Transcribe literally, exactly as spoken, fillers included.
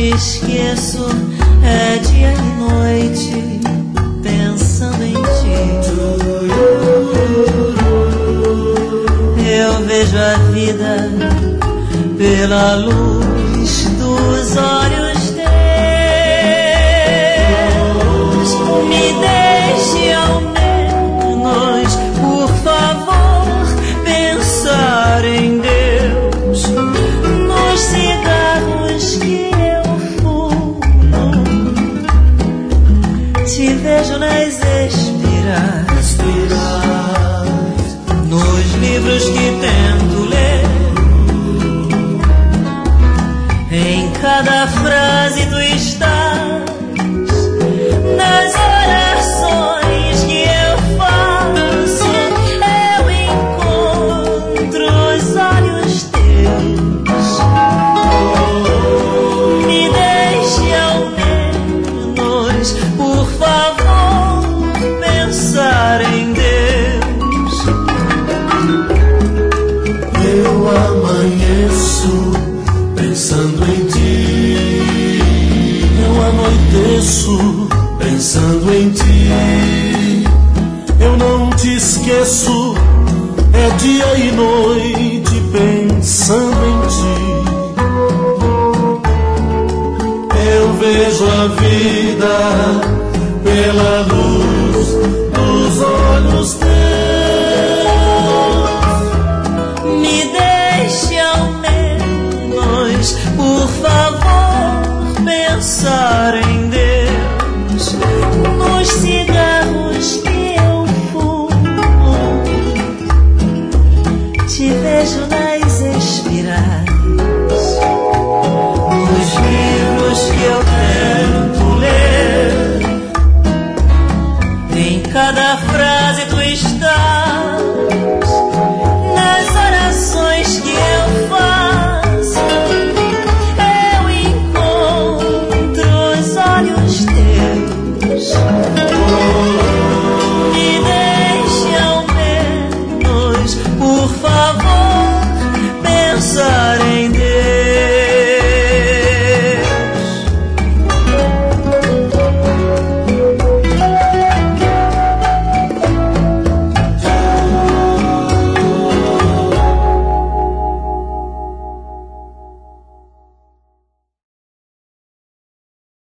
esqueço, é dia e noite pensando em ti. Eu vejo a vida pela luz dos olhos teus. Me deixe ao menos, por favor, pensar em Deus nos cigarros que eu fumo. Te vejo nas espirais, nos livros que tento ler. Em cada frase tu estás, nas orações que eu faço, eu encontro os olhos teus. Me deixe ao menos, por favor, pensar em Deus. Eu amanheço pensando em ti, eu anoiteço pensando em ti. Eu não te esqueço, é dia e noite pensando em ti. Eu vejo a vida pela luz dos olhos teus. Me deixe ao menos, por favor, pensar em Deus nos cigarros que eu fumo. Te vejo nas espirais, nos livros que eu